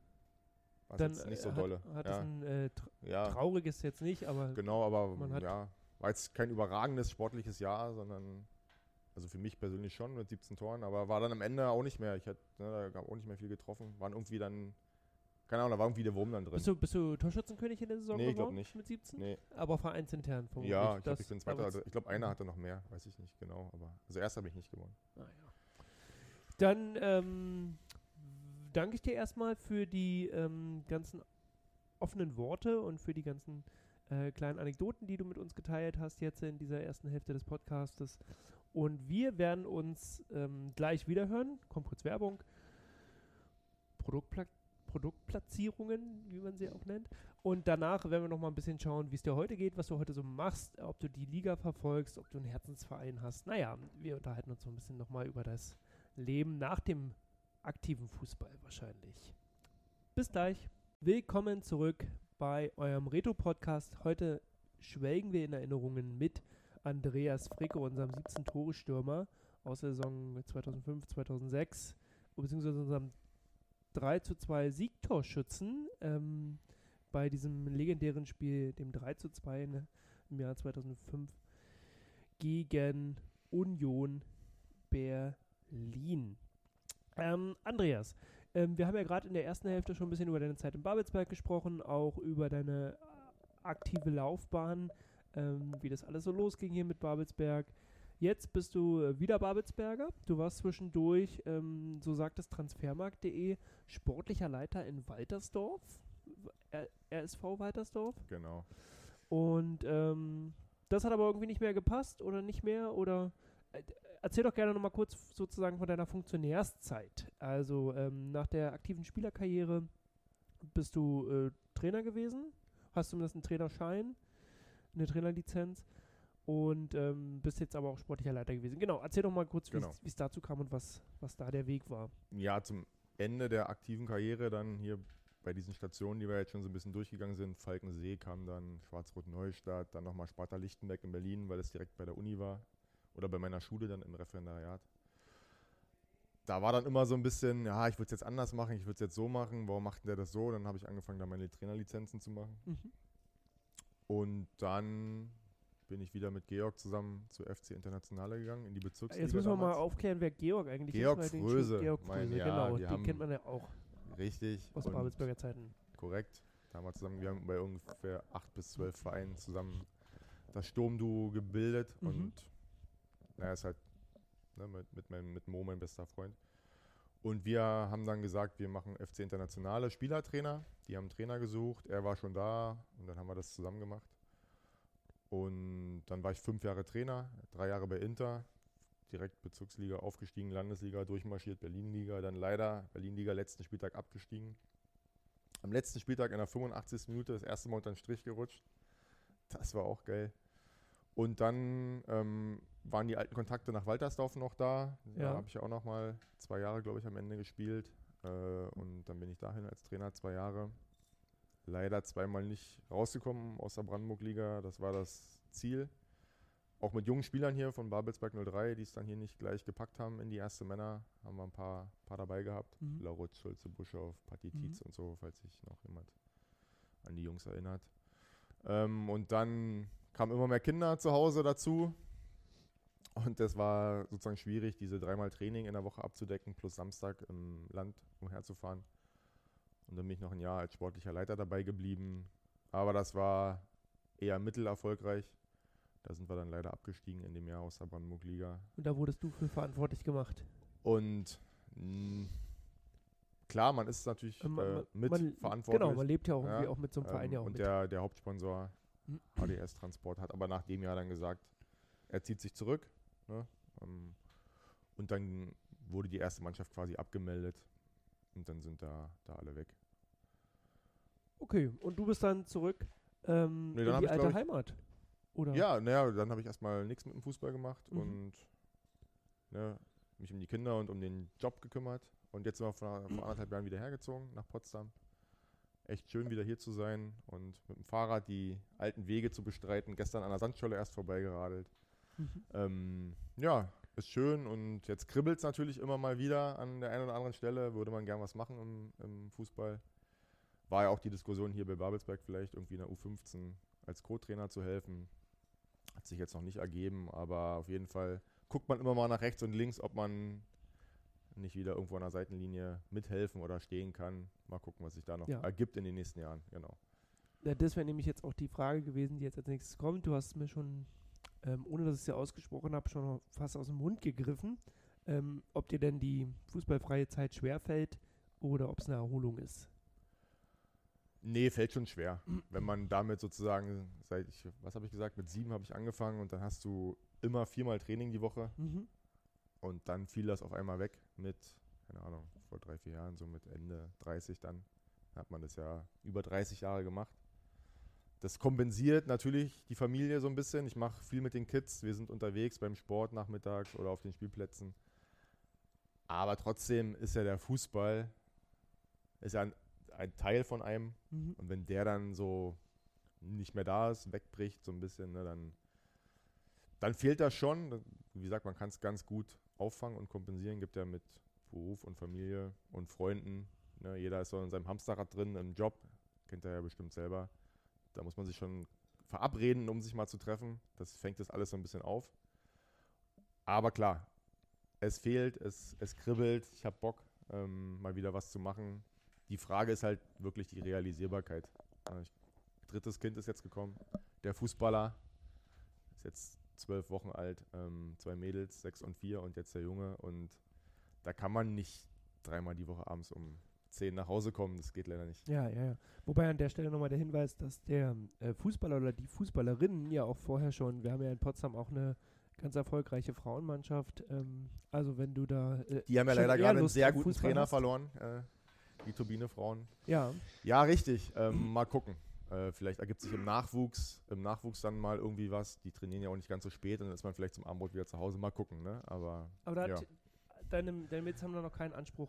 jetzt nicht so dolle. Hat es ein trauriges jetzt nicht, aber... Genau, aber war jetzt kein überragendes sportliches Jahr, sondern, also für mich persönlich schon mit 17 Toren, aber war dann am Ende auch nicht mehr. Da gab auch nicht mehr viel getroffen. Waren irgendwie dann, keine Ahnung, da war irgendwie der Wurm dann drin. Bist du Torschützenkönig in der Saison geworden? Nee, ich glaube nicht. Mit 17? Nee. Aber vereinsintern vermutlich. Ja, ich glaube, ich bin Zweiter. Also ich glaube, einer hatte noch mehr, weiß ich nicht genau. Aber also erst habe ich nicht gewonnen. Dann danke ich dir erstmal für die ganzen offenen Worte und für die ganzen kleinen Anekdoten, die du mit uns geteilt hast jetzt in dieser ersten Hälfte des Podcastes. Und wir werden uns gleich wieder hören. Kommt kurz Werbung. Produktplatzierungen, wie man sie auch nennt. Und danach werden wir noch mal ein bisschen schauen, wie es dir heute geht, was du heute so machst, ob du die Liga verfolgst, ob du einen Herzensverein hast. Naja, wir unterhalten uns so ein bisschen noch mal über das Leben nach dem aktiven Fußball wahrscheinlich. Bis gleich. Willkommen zurück bei eurem Retro-Podcast. Heute schwelgen wir in Erinnerungen mit Andreas Fricke, unserem 17-Tore-Stürmer aus der Saison 2005, 2006, beziehungsweise unserem 3:2 Siegtorschützen bei diesem legendären Spiel, dem 3:2 im Jahr 2005 gegen Union Berlin. Andreas, wir haben ja gerade in der ersten Hälfte schon ein bisschen über deine Zeit in Babelsberg gesprochen, auch über deine aktive Laufbahn, wie das alles so losging hier mit Babelsberg. Jetzt bist du wieder Babelsberger. Du warst zwischendurch, so sagt es transfermarkt.de, sportlicher Leiter in Waltersdorf, RSV Waltersdorf. Genau. Und das hat aber irgendwie nicht mehr gepasst oder nicht mehr oder erzähl doch gerne nochmal kurz sozusagen von deiner Funktionärszeit. Also nach der aktiven Spielerkarriere bist du Trainer gewesen, hast zumindest einen Trainerschein, eine Trainerlizenz und bist jetzt aber auch sportlicher Leiter gewesen. Genau, erzähl doch mal kurz, wie es dazu kam und was da der Weg war. Ja, zum Ende der aktiven Karriere dann hier bei diesen Stationen, die wir jetzt schon so ein bisschen durchgegangen sind, Falkensee kam dann, Schwarz-Rot-Neustadt, dann nochmal Sparta-Lichtenberg in Berlin, weil es direkt bei der Uni war oder bei meiner Schule dann im Referendariat. Da war dann immer so ein bisschen, ja, ich würde es jetzt anders machen, ich würde es jetzt so machen, warum macht denn der das so? Dann habe ich angefangen, da meine Trainerlizenzen zu machen. Mhm. Und dann bin ich wieder mit Georg zusammen zu FC Internationale gegangen, in die Bezirksliga. Jetzt müssen wir mal damals. aufklären, wer Georg eigentlich Georg ist. Fröse. Georg Fröse, Ja, genau, die den kennt man ja auch Richtig. aus Und Babelsberger Zeiten. korrekt. Da haben wir zusammen, wir haben bei ungefähr 8 bis 12 Vereinen zusammen das Sturmduo gebildet und naja, ist halt mit Mo, mein bester Freund. Und wir haben dann gesagt, wir machen FC Internationale Spielertrainer. Die haben einen Trainer gesucht, er war schon da und dann haben wir das zusammen gemacht. Und dann war ich 5 Jahre Trainer, 3 Jahre bei Inter, direkt Bezirksliga aufgestiegen, Landesliga durchmarschiert, Berlinliga, dann leider Berlinliga letzten Spieltag abgestiegen. Am letzten Spieltag in der 85. Minute das erste Mal unter den Strich gerutscht. Das war auch geil. Und dann waren die alten Kontakte nach Waltersdorf noch da. Ja. Da habe ich ja auch noch mal 2 Jahre, glaube ich, am Ende gespielt. Und dann bin ich dahin als Trainer 2 Jahre. Leider 2-mal nicht rausgekommen aus der Brandenburg-Liga. Das war das Ziel. Auch mit jungen Spielern hier von Babelsberg 03, die es dann hier nicht gleich gepackt haben in die erste Männer, haben wir ein paar dabei gehabt. Lauritz, Schulze, Buschow, Patti Tietz und so, falls sich noch jemand an die Jungs erinnert. Und dann kamen immer mehr Kinder zu Hause dazu. Und das war sozusagen schwierig, diese 3-mal Training in der Woche abzudecken, plus Samstag im Land umherzufahren. Und dann bin ich noch ein Jahr als sportlicher Leiter dabei geblieben. Aber das war eher mittelerfolgreich. Da sind wir dann leider abgestiegen in dem Jahr aus der Brandenburg-Liga. Und da wurdest du für verantwortlich gemacht. Und klar, man ist natürlich mitverantwortlich. Genau, man lebt ja auch irgendwie auch mit so einem Verein ja auch und mit. der Hauptsponsor HDS Transport hat aber nach dem Jahr dann gesagt, er zieht sich zurück. Ne? Und dann wurde die erste Mannschaft quasi abgemeldet. Und dann sind da alle weg. Okay, und du bist dann zurück in die alte Heimat? Oder? Ja, naja, dann habe ich erstmal nichts mit dem Fußball gemacht und mich um die Kinder und um den Job gekümmert. Und jetzt sind wir vor 1,5 Jahren wieder hergezogen nach Potsdam. Echt schön, wieder hier zu sein und mit dem Fahrrad die alten Wege zu bestreiten. Gestern an der Sandscholle erst vorbeigeradelt. Ja, ist schön und jetzt kribbelt es natürlich immer mal wieder an der einen oder anderen Stelle. Würde man gern was machen im Fußball. War ja auch die Diskussion hier bei Babelsberg vielleicht irgendwie in der U15 als Co-Trainer zu helfen. Hat sich jetzt noch nicht ergeben, aber auf jeden Fall guckt man immer mal nach rechts und links, ob man nicht wieder irgendwo an der Seitenlinie mithelfen oder stehen kann. Mal gucken, was sich da noch ergibt in den nächsten Jahren. Genau. Ja, das wäre nämlich jetzt auch die Frage gewesen, die jetzt als nächstes kommt. Du hast mir schon, ohne dass ich es ja ausgesprochen habe, schon fast aus dem Mund gegriffen, ob dir denn die fußballfreie Zeit schwerfällt oder ob es eine Erholung ist. Nee, fällt schon schwer. Wenn man damit sozusagen, was habe ich gesagt, mit 7 habe ich angefangen und dann hast du immer 4-mal Training die Woche und dann fiel das auf einmal weg mit, keine Ahnung, vor 3-4 Jahren, so mit Ende 30 dann hat man das ja über 30 Jahre gemacht. Das kompensiert natürlich die Familie so ein bisschen. Ich mache viel mit den Kids, wir sind unterwegs beim Sport nachmittags oder auf den Spielplätzen. Aber trotzdem ist ja der Fußball, ist ja ein Teil von einem. Und wenn der dann so nicht mehr da ist, wegbricht so ein bisschen, ne, dann fehlt das schon. Wie gesagt, man kann es ganz gut auffangen und kompensieren. Gibt ja mit Beruf und Familie und Freunden. Ne, jeder ist so in seinem Hamsterrad drin, im Job. Kennt er ja bestimmt selber. Da muss man sich schon verabreden, um sich mal zu treffen. Das fängt das alles so ein bisschen auf. Aber klar, es fehlt, es kribbelt. Ich habe Bock, mal wieder was zu machen. Die Frage ist halt wirklich die Realisierbarkeit. Drittes Kind ist jetzt gekommen. Der Fußballer ist jetzt 12 Wochen alt. 2 Mädels, 6 und 4 und jetzt der Junge. Und da kann man nicht 3-mal die Woche abends um 10 nach Hause kommen. Das geht leider nicht. Ja. Wobei an der Stelle nochmal der Hinweis, dass der Fußballer oder die Fußballerinnen ja auch vorher schon, wir haben ja in Potsdam auch eine ganz erfolgreiche Frauenmannschaft. Also wenn du da die haben ja schon leider eher gerade einen Lust sehr auf guten Fußball Trainer hast. verloren. Die Turbine Frauen. Ja. Ja, richtig. Mal gucken. Vielleicht ergibt sich im Nachwuchs dann mal irgendwie was. Die trainieren ja auch nicht ganz so spät, dann ist man vielleicht zum Abendbrot wieder zu Hause. Mal gucken, ne? Aber da ja. hat deine Mädels haben da noch keinen Anspruch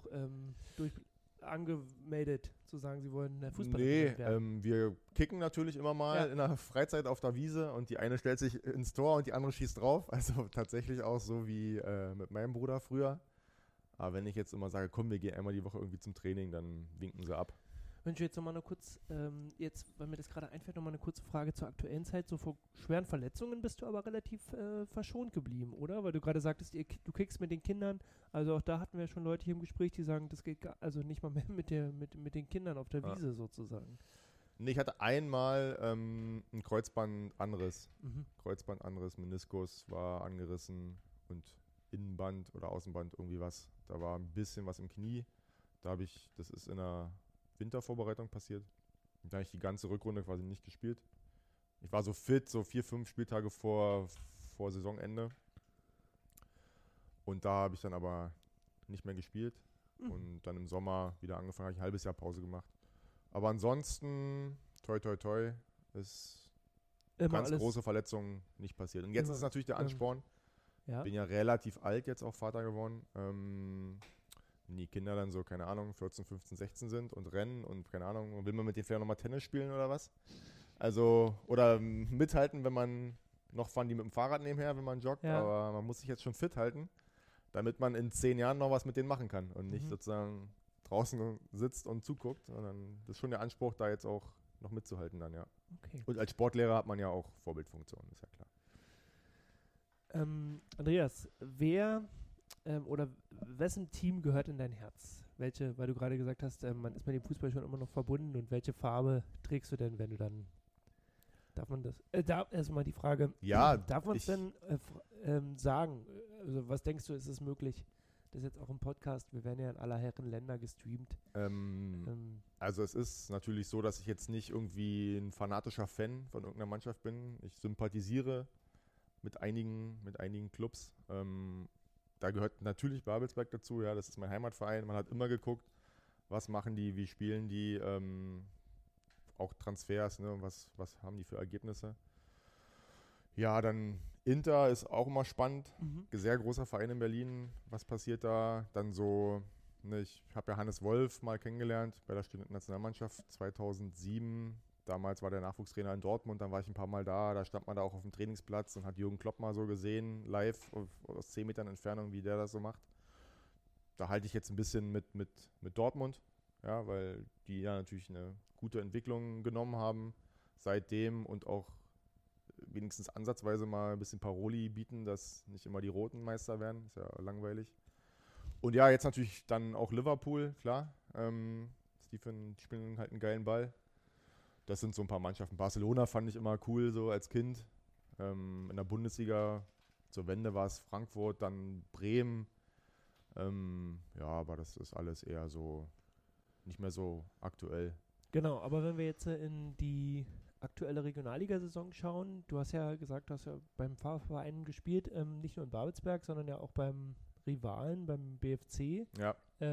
angemeldet, zu sagen, sie wollen Fußballer werden. Wir kicken natürlich immer mal in der Freizeit auf der Wiese und die eine stellt sich ins Tor und die andere schießt drauf. Also tatsächlich auch so wie mit meinem Bruder früher. Aber wenn ich jetzt immer sage, komm, wir gehen einmal die Woche irgendwie zum Training, dann winken sie ab. Mensch, jetzt nochmal eine kurz, weil mir das gerade einfällt, nochmal eine kurze Frage zur aktuellen Zeit. So vor schweren Verletzungen bist du aber relativ verschont geblieben, oder? Weil du gerade sagtest, du kickst mit den Kindern. Also auch da hatten wir schon Leute hier im Gespräch, die sagen, das geht also nicht mal mehr mit den Kindern auf der Wiese sozusagen. Nee, ich hatte einmal einen Kreuzbandanriss. Kreuzbandanriss, Meniskus war angerissen und Innenband oder Außenband irgendwie was. Da war ein bisschen was im Knie. Das ist in der Wintervorbereitung passiert. Und da habe ich die ganze Rückrunde quasi nicht gespielt. Ich war so fit, so 4-5 Spieltage vor Saisonende. Und da habe ich dann aber nicht mehr gespielt. Und dann im Sommer wieder angefangen, habe ich ein halbes Jahr Pause gemacht. Aber ansonsten, toi toi toi, ist ganz große Verletzungen nicht passiert. Und jetzt ist natürlich der Ansporn. Ich bin ja relativ alt jetzt auch Vater geworden. Wenn die Kinder dann so, keine Ahnung, 14, 15, 16 sind und rennen und keine Ahnung, will man mit denen vielleicht nochmal Tennis spielen oder was? Also, oder mithalten, wenn man, noch fahren die mit dem Fahrrad nebenher, wenn man joggt, aber man muss sich jetzt schon fit halten, damit man in 10 Jahren noch was mit denen machen kann und nicht sozusagen draußen sitzt und zuguckt, sondern das ist schon der Anspruch, da jetzt auch noch mitzuhalten dann, ja. Okay. Und als Sportlehrer hat man ja auch Vorbildfunktion, ist ja klar. Andreas, oder wessen Team gehört in dein Herz? Welche, weil du gerade gesagt hast, man ist mit dem Fußball schon immer noch verbunden, und welche Farbe trägst du denn, wenn du dann, darf man das, erstmal die Frage, darf man es denn sagen, also was denkst du, ist es möglich, das jetzt auch im Podcast, wir werden ja in aller Herren Länder gestreamt. Also es ist natürlich so, dass ich jetzt nicht irgendwie ein fanatischer Fan von irgendeiner Mannschaft bin. Ich sympathisiere mit einigen Clubs. Da gehört natürlich Babelsberg dazu, ja, das ist mein Heimatverein. Man hat immer geguckt, was machen die, wie spielen die, auch Transfers, ne, was haben die für Ergebnisse. Ja, dann Inter ist auch immer spannend, sehr großer Verein in Berlin, was passiert da? Dann so, ne, ich habe ja Hannes Wolf mal kennengelernt bei der Studenten-Nationalmannschaft 2007. Damals war der Nachwuchstrainer in Dortmund, dann war ich ein paar Mal da stand man da auch auf dem Trainingsplatz und hat Jürgen Klopp mal so gesehen, live aus 10 Metern Entfernung, wie der das so macht. Da halte ich jetzt ein bisschen mit Dortmund, ja, weil die ja natürlich eine gute Entwicklung genommen haben seitdem und auch wenigstens ansatzweise mal ein bisschen Paroli bieten, dass nicht immer die Roten Meister werden, ist ja langweilig. Und ja, jetzt natürlich dann auch Liverpool, klar, die spielen halt einen geilen Ball. Das sind so ein paar Mannschaften. Barcelona fand ich immer cool, so als Kind. In der Bundesliga zur Wende war es Frankfurt, dann Bremen. Ja, aber das ist alles eher so nicht mehr so aktuell. Genau, aber wenn wir jetzt in die aktuelle Regionalligasaison schauen, du hast ja gesagt, du hast ja beim Fahrverein gespielt, nicht nur in Babelsberg, sondern ja auch beim Rivalen, beim BFC. Ja.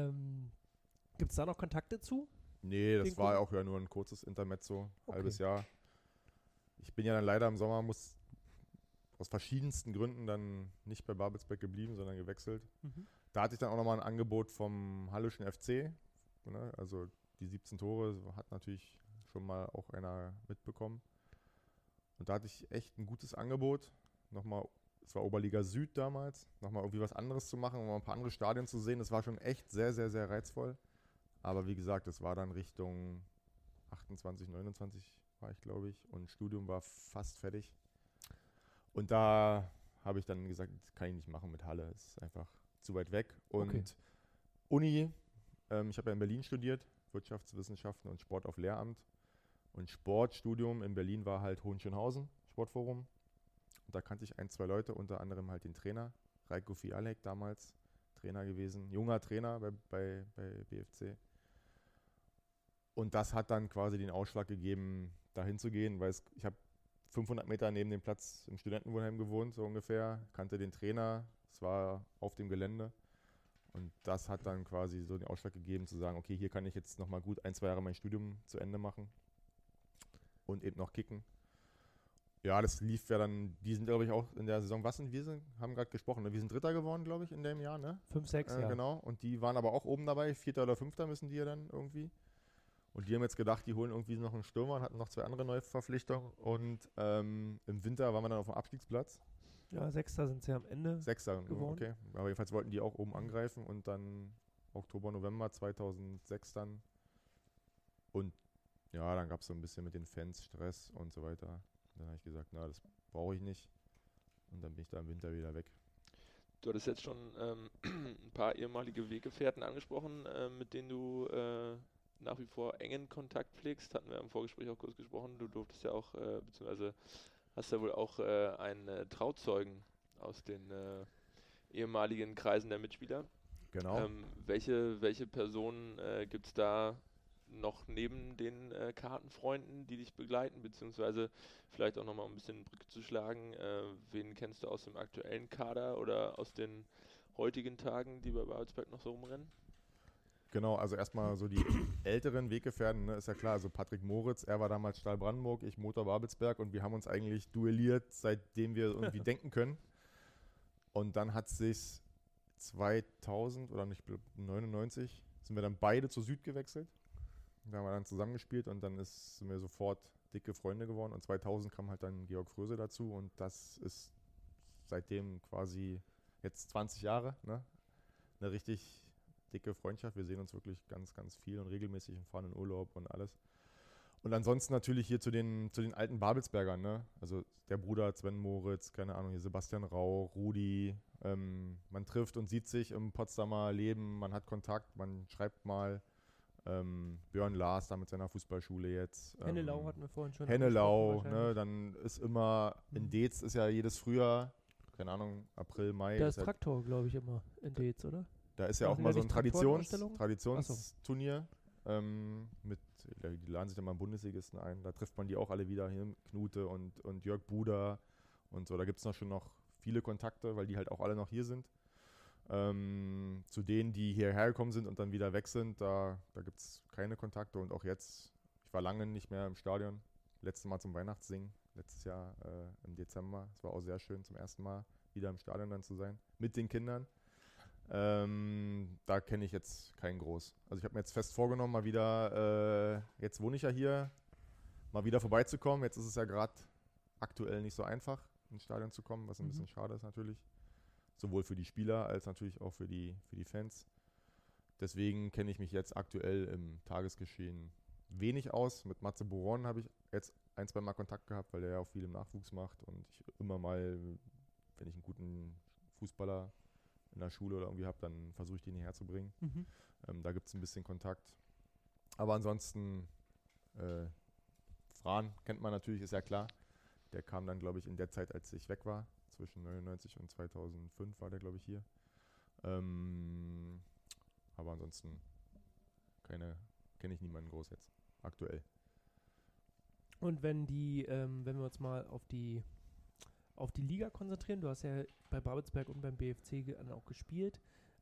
Gibt es da noch Kontakte zu? Nee, das war auch ja nur ein kurzes Intermezzo, halbes Jahr. Ich bin ja dann leider im Sommer, muss aus verschiedensten Gründen dann nicht bei Babelsberg geblieben, sondern gewechselt. Da hatte ich dann auch nochmal ein Angebot vom Halleschen FC. Ne? Also die 17 Tore hat natürlich schon mal auch einer mitbekommen. Und da hatte ich echt ein gutes Angebot. Nochmal, es war Oberliga Süd damals, nochmal irgendwie was anderes zu machen, mal ein paar andere Stadien zu sehen. Das war schon echt sehr, sehr, sehr reizvoll. Aber wie gesagt, es war dann Richtung 28, 29 war ich, glaube ich. Und Studium war fast fertig. Und da habe ich dann gesagt, das kann ich nicht machen mit Halle. Es ist einfach zu weit weg. Und Okay. Uni, ich habe ja in Berlin studiert, Wirtschaftswissenschaften und Sport auf Lehramt. Und Sportstudium in Berlin war halt Hohenschönhausen, Sportforum. Und da kannte ich 1, 2 Leute, unter anderem halt den Trainer, Reiko Fialek damals, Trainer gewesen, junger Trainer bei BFC. Und das hat dann quasi den Ausschlag gegeben, dahin zu gehen, weil ich habe 500 Meter neben dem Platz im Studentenwohnheim gewohnt, so ungefähr, kannte den Trainer, es war auf dem Gelände. Und das hat dann quasi so den Ausschlag gegeben, zu sagen, okay, hier kann ich jetzt nochmal gut 1, 2 Jahre mein Studium zu Ende machen und eben noch kicken. Ja, das lief ja dann, die sind, glaube ich, auch in der Saison, haben gerade gesprochen, ne? Wir sind Dritter geworden, glaube ich, in dem Jahr, ne? 5, 6, ja. Genau, und die waren aber auch oben dabei, 4. oder 5. müssen die ja dann irgendwie. Und die haben jetzt gedacht, die holen irgendwie noch einen Stürmer und hatten noch 2 andere Neuverpflichtungen. Und im Winter waren wir dann auf dem Abstiegsplatz. Ja, 6. sind sie am Ende. 6. geworden. Okay. Aber jedenfalls wollten die auch oben angreifen und dann Oktober, November 2006 dann. Und ja, dann gab es so ein bisschen mit den Fans Stress und so weiter. Und dann habe ich gesagt, na, das brauche ich nicht. Und dann bin ich da im Winter wieder weg. Du hattest jetzt schon ein paar ehemalige Weggefährten angesprochen, mit denen du nach wie vor engen Kontakt pflegst. Hatten wir im Vorgespräch auch kurz gesprochen. Du durftest ja auch, beziehungsweise hast ja wohl auch einen Trauzeugen aus den ehemaligen Kreisen der Mitspieler. Genau. Welche Personen gibt es da noch neben den Kartenfreunden, die dich begleiten, beziehungsweise vielleicht auch nochmal ein bisschen Brücke zu schlagen, wen kennst du aus dem aktuellen Kader oder aus den heutigen Tagen, die bei Babelsberg noch so rumrennen? Genau, also erstmal so die älteren Weggefährten, ne, ist ja klar, also Patrick Moritz, er war damals Stahl Brandenburg, ich Motor Babelsberg und wir haben uns eigentlich duelliert, seitdem wir irgendwie denken können. Und dann hat sich 2000 oder nicht, 99 sind wir dann beide zu Süd gewechselt. Da haben wir dann zusammengespielt und dann sind wir sofort dicke Freunde geworden. Und 2000 kam halt dann Georg Fröse dazu und das ist seitdem quasi jetzt 20 Jahre, ne? Eine richtig dicke Freundschaft. Wir sehen uns wirklich ganz, ganz viel und regelmäßig und fahren in Urlaub und alles. Und ansonsten natürlich hier zu den alten Babelsbergern, ne? Also der Bruder Sven Moritz, keine Ahnung, hier Sebastian Rau, Rudi. Man trifft und sieht sich im Potsdamer Leben, man hat Kontakt, man schreibt mal. Björn Lars da mit seiner Fußballschule jetzt. Hennelau hatten wir vorhin schon. Hennelau, angesprochen ne? wahrscheinlich. Dann ist immer, in Deetz ist ja jedes Frühjahr, keine Ahnung, April, Mai. Da ist ja, Traktor, glaube ich, immer in Deetz, oder? da ist ja Da auch sind mal ja so ein nicht Traktorenausstellungen? Traditionsturnier. Die laden sich dann mal einen Bundesligisten ein. Da trifft man die auch alle wieder hier, Knute und Jörg Buder und so. Da gibt es schon noch viele Kontakte, weil die halt auch alle noch hier sind. Zu denen, die hierher gekommen sind und dann wieder weg sind, da gibt es keine Kontakte. Und auch jetzt, ich war lange nicht mehr im Stadion. Letztes Mal zum Weihnachtssingen, letztes Jahr im Dezember. Es war auch sehr schön, zum ersten Mal wieder im Stadion dann zu sein, mit den Kindern. Da kenne ich jetzt keinen groß. Also ich habe mir jetzt fest vorgenommen, mal wieder, jetzt wohne ich ja hier, mal wieder vorbeizukommen. Jetzt ist es ja gerade aktuell nicht so einfach, ins Stadion zu kommen, was ein bisschen schade ist natürlich. Sowohl für die Spieler als natürlich auch für die Fans. Deswegen kenne ich mich jetzt aktuell im Tagesgeschehen wenig aus. Mit Matze Boron habe ich jetzt 1, 2 Mal Kontakt gehabt, weil der ja auch viel im Nachwuchs macht. Und ich immer mal, wenn ich einen guten Fußballer in der Schule oder irgendwie habe, dann versuche ich den hierher zu bringen. Da gibt es ein bisschen Kontakt. Aber ansonsten, Fran kennt man natürlich, ist ja klar. Der kam dann, glaube ich, in der Zeit, als ich weg war. Zwischen 99 und 2005 war der, glaube ich, hier. Aber ansonsten kenne ich niemanden groß jetzt, aktuell. Und wenn wir uns mal auf die Liga konzentrieren, du hast ja bei Babelsberg und beim BFC dann auch gespielt.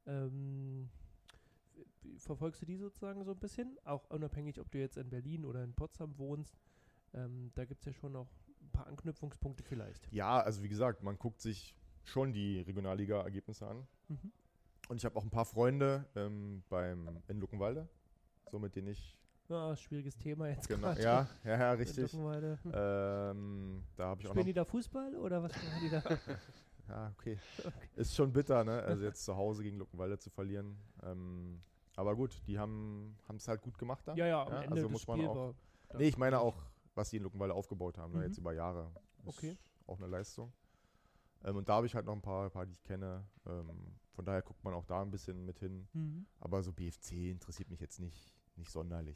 Verfolgst du die sozusagen so ein bisschen? Auch unabhängig, ob du jetzt in Berlin oder in Potsdam wohnst. Da gibt es ja schon noch ein paar Anknüpfungspunkte vielleicht. Ja, also wie gesagt, man guckt sich schon die Regionalliga-Ergebnisse an. Und ich habe auch ein paar Freunde in Luckenwalde, so mit denen ich Ja, schwieriges Thema jetzt Genau, gerade. ja, richtig. Luckenwalde. Da habe ich auch Spielen die da Fußball oder was machen die da? Ja, okay. Ist schon bitter, ne? Also jetzt zu Hause gegen Luckenwalde zu verlieren. Aber gut, die haben es halt gut gemacht da. Ja, am Ende also des muss man Spiels auch. war da Nee, ich meine auch, was die in Luckenwalde aufgebaut haben, ne? Jetzt über Jahre. Ist Okay. auch eine Leistung. Und da habe ich halt noch ein paar, die ich kenne. Von daher guckt man auch da ein bisschen mit hin. Mhm. Aber so BFC interessiert mich jetzt nicht sonderlich.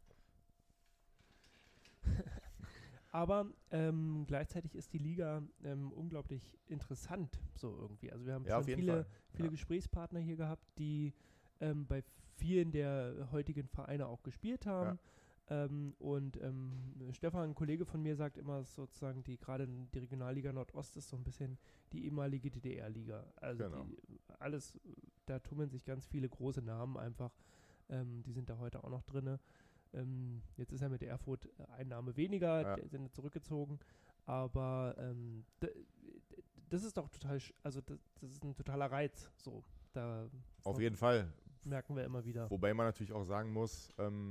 Aber gleichzeitig ist die Liga unglaublich interessant, so irgendwie. Also wir haben Ja, auf schon jeden viele Fall. Ja. Gesprächspartner hier gehabt, die bei vielen der heutigen Vereine auch gespielt haben. Stefan, ein Kollege von mir, sagt immer sozusagen, gerade die Regionalliga Nordost ist so ein bisschen die ehemalige DDR-Liga. Also Genau. da tummeln sich ganz viele große Namen einfach. Die sind da heute auch noch drin. Jetzt ist ja mit Erfurt ein Name weniger, die sind zurückgezogen. Aber das ist doch total, das ist ein totaler Reiz. So, da Auf jeden Fall. merken wir immer wieder. Wobei man natürlich auch sagen muss,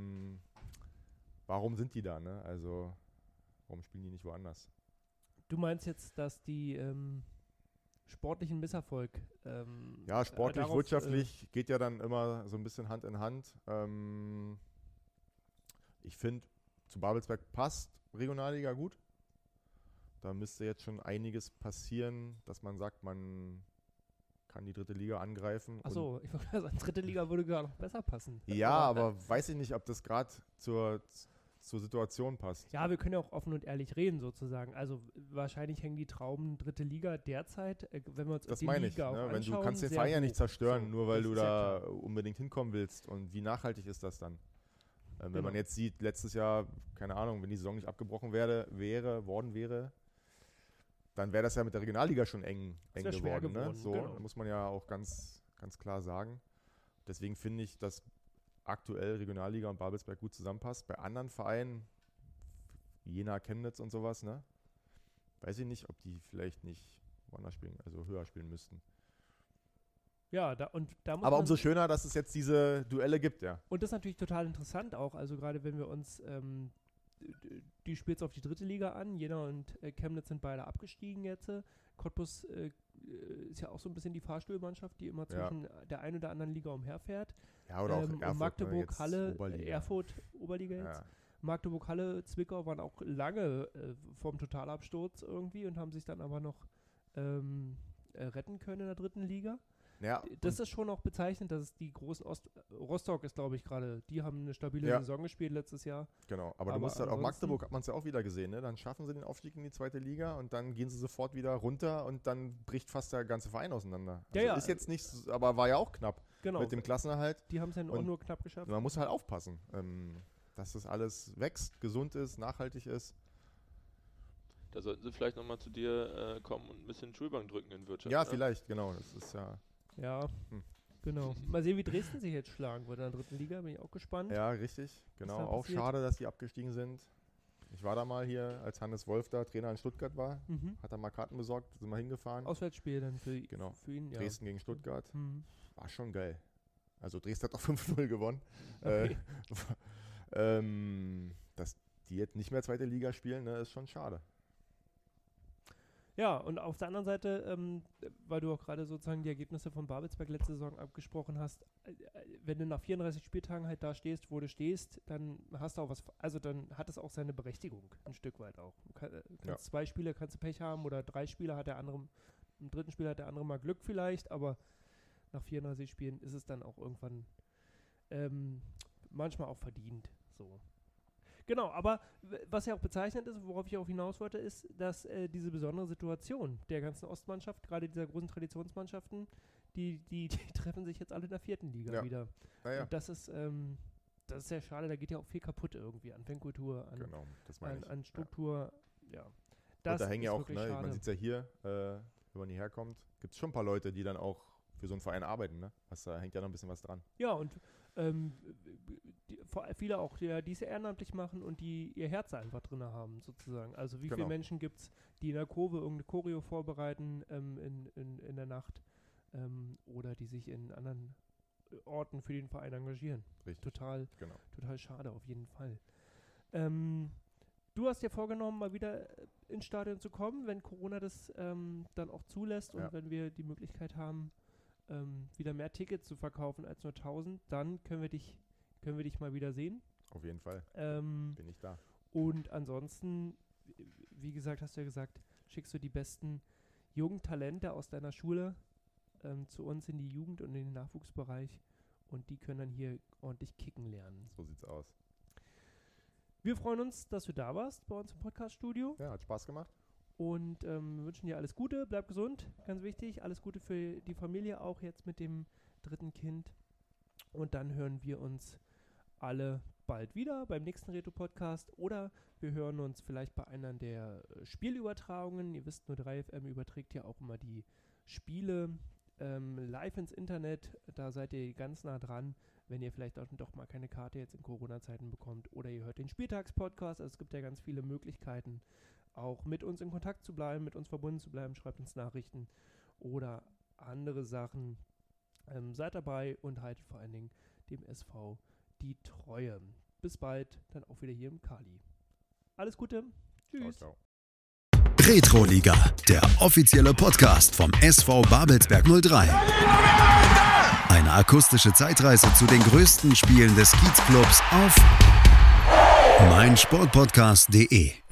warum sind die da, ne? Also, warum spielen die nicht woanders? Du meinst jetzt, dass die sportlichen Misserfolg Ja, sportlich, darauf, wirtschaftlich geht ja dann immer so ein bisschen Hand in Hand. Ich finde, zu Babelsberg passt Regionalliga gut. Da müsste jetzt schon einiges passieren, dass man sagt, man kann die dritte Liga angreifen. Achso, ich wollte sagen, dritte Liga würde gar noch besser passen. Ja, aber weiß ich nicht, ob das gerade zur Situation passt. Ja, wir können ja auch offen und ehrlich reden sozusagen. Also wahrscheinlich hängen die Trauben dritte Liga derzeit, wenn wir uns Das die meine ich. Liga auch Ne? Wenn anschauen, du kannst den sehr Verein ja nicht hoch. zerstören, So, nur weil das du ist ja da klar. unbedingt hinkommen willst. Und wie nachhaltig ist das dann? Wenn Genau. man jetzt sieht, letztes Jahr, keine Ahnung, wenn die Saison nicht abgebrochen worden wäre, dann wäre das ja mit der Regionalliga schon eng wär schwer geworden. Ne? geworden, So genau. muss man ja auch ganz klar sagen. Deswegen finde ich, dass aktuell Regionalliga und Babelsberg gut zusammenpasst. Bei anderen Vereinen, Jena, Chemnitz und sowas, ne? Weiß ich nicht, ob die vielleicht nicht woanders spielen, also höher spielen müssten. Ja, da muss Aber man, umso schöner, dass es jetzt diese Duelle gibt, ja. und das ist natürlich total interessant auch, also gerade wenn wir uns die spielt auf die dritte Liga an, Jena und Chemnitz sind beide abgestiegen jetzt. Cottbus ist ja auch so ein bisschen die Fahrstuhlmannschaft, die immer zwischen der einen oder anderen Liga umherfährt. Ja, oder auch und Erfurt, Magdeburg, jetzt Halle, Oberliga. Erfurt, Oberliga jetzt. Ja. Magdeburg, Halle, Zwickau waren auch lange vorm Totalabsturz irgendwie und haben sich dann aber noch retten können in der dritten Liga. Ja, Das ist schon auch bezeichnend, dass es die großen Rostock ist, glaube ich, gerade. Die haben eine stabile Saison gespielt letztes Jahr. genau. Aber du aber musst halt auch ansonsten- Magdeburg, hat man es ja auch wieder gesehen, ne? Dann schaffen sie den Aufstieg in die zweite Liga und dann gehen sie sofort wieder runter und dann bricht fast der ganze Verein auseinander. Also Ja. ist jetzt nicht, aber war ja auch knapp Genau. mit dem Klassenerhalt. Die haben es ja auch Und nur knapp geschafft. Man muss halt aufpassen, dass das alles wächst, gesund ist, nachhaltig ist. Da sollten sie vielleicht nochmal zu dir kommen und ein bisschen Schulbank drücken in Wirtschaft. Ja, ne? vielleicht, genau. Das ist ja. Ja, Hm. genau. Mal sehen, wie Dresden sich jetzt schlagen wird in der dritten Liga. Bin ich auch gespannt. Ja, richtig. Genau. da Auch passiert? schade, dass die abgestiegen sind. Ich war da mal hier, als Hannes Wolf da Trainer in Stuttgart war. Mhm. Hat er mal Karten besorgt, sind wir hingefahren. Auswärtsspiel dann für ihn. Ja. Dresden gegen Stuttgart. Mhm. War schon geil. Also Dresden hat auch 5-0 gewonnen. Okay. Dass die jetzt nicht mehr zweite Liga spielen, ne, ist schon schade. Ja, und auf der anderen Seite, weil du auch gerade sozusagen die Ergebnisse von Babelsberg letzte Saison abgesprochen hast, wenn du nach 34 Spieltagen halt da stehst, wo du stehst, dann hast du auch was, also dann hat es auch seine Berechtigung, ein Stück weit auch. Du kannst 2 Spiele, kannst du Pech haben oder 3 Spiele hat der andere, im dritten Spiel hat der andere mal Glück vielleicht, aber nach 34 Spielen ist es dann auch irgendwann manchmal auch verdient, so. Genau, aber was ja auch bezeichnend ist, worauf ich auch hinaus wollte, ist, dass diese besondere Situation der ganzen Ostmannschaft, gerade dieser großen Traditionsmannschaften, die treffen sich jetzt alle in der vierten Liga wieder. Naja, Und das ist sehr schade, da geht ja auch viel kaputt irgendwie an Fankultur, an, genau, das meine ich. an Struktur, ja. Und da hängen ja ist auch, wirklich ne, man schade. sieht es ja hier, wenn man hierher kommt, gibt es schon ein paar Leute, die dann auch für so einen Verein arbeiten. Ne? Da hängt ja noch ein bisschen was dran. Ja, und viele auch, die es ehrenamtlich machen und die ihr Herz einfach drin haben, sozusagen. Also wie viele Menschen gibt es, die in der Kurve irgendeine Choreo vorbereiten in der Nacht oder die sich in anderen Orten für den Verein engagieren. Richtig. Total schade, auf jeden Fall. Du hast dir vorgenommen, mal wieder ins Stadion zu kommen, wenn Corona das dann auch zulässt und wenn wir die Möglichkeit haben, wieder mehr Tickets zu verkaufen als nur 1000, dann können wir dich mal wieder sehen. Auf jeden Fall. Bin ich da. Und ansonsten, wie gesagt, hast du ja gesagt, schickst du die besten jungen Talente aus deiner Schule zu uns in die Jugend und in den Nachwuchsbereich und die können dann hier ordentlich kicken lernen. So sieht's aus. Wir freuen uns, dass du da warst bei uns im Podcast-Studio. Ja, hat Spaß gemacht. Und wir wünschen dir alles Gute, bleib gesund, ganz wichtig. Alles Gute für die Familie, auch jetzt mit dem 3. Kind. Und dann hören wir uns alle bald wieder beim nächsten Retro-Podcast oder wir hören uns vielleicht bei einer der Spielübertragungen. Ihr wisst, nur 3FM überträgt ja auch immer die Spiele live ins Internet. Da seid ihr ganz nah dran, wenn ihr vielleicht auch doch mal keine Karte jetzt in Corona-Zeiten bekommt oder ihr hört den Spieltagspodcast. Also es gibt ja ganz viele Möglichkeiten, auch mit uns in Kontakt zu bleiben, mit uns verbunden zu bleiben. Schreibt uns Nachrichten oder andere Sachen. Seid dabei und haltet vor allen Dingen dem SV die Treue. Bis bald, dann auch wieder hier im Kali. Alles Gute. Tschüss. Ciao, ciao. Retroliga, der offizielle Podcast vom SV Babelsberg 03. Eine akustische Zeitreise zu den größten Spielen des Kiezclubs auf meinsportpodcast.de.